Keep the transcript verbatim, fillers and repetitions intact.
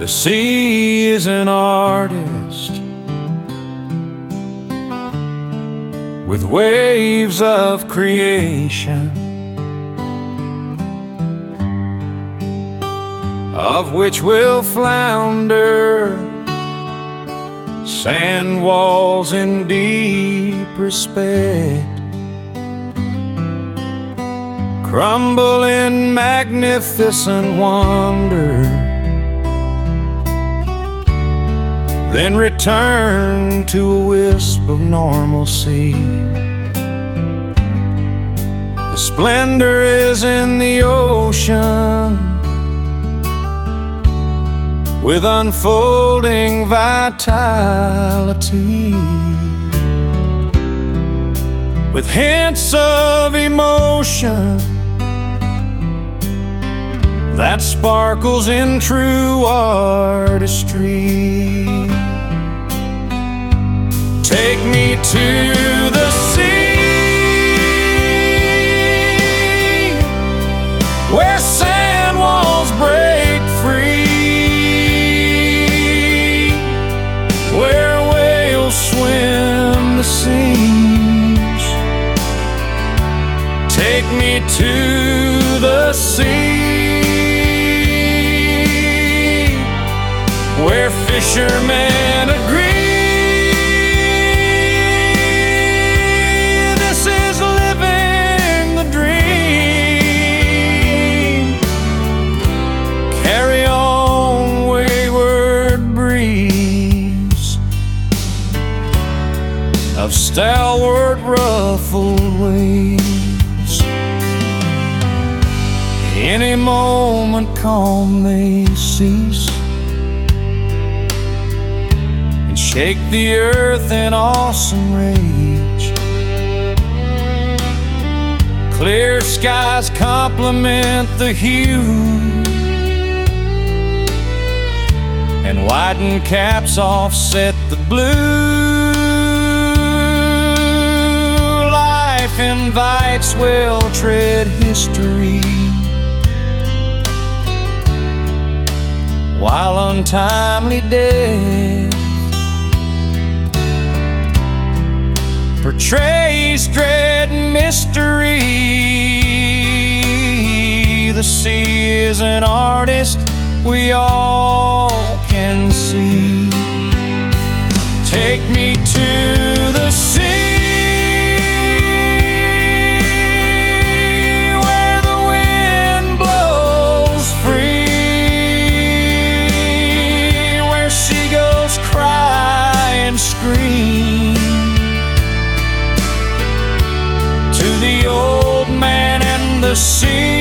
The sea is an artist with waves of creation, of which will flounder sand walls in deep respect, crumble in magnificent wonder, then return to a wisp of normalcy. The splendor is in the ocean, with unfolding vitality, with hints of emotion that sparkles in true artistry. Take me to the sea, where sand walls break free, where whales swim the seas. Take me to the sea, where fishermen agree this is living the dream. Carry on, wayward breeze of stalwart ruffled waves. Any moment calm may cease and shake the earth in awesome rage. Clear skies complement the hue, and widened caps offset the blue. Life invites well-tread history, while untimely death portrays dread mystery. The sea is an artist we all can see. Take me to the sea, where the wind blows free, where seagulls cry and scream, to the old man and the sea.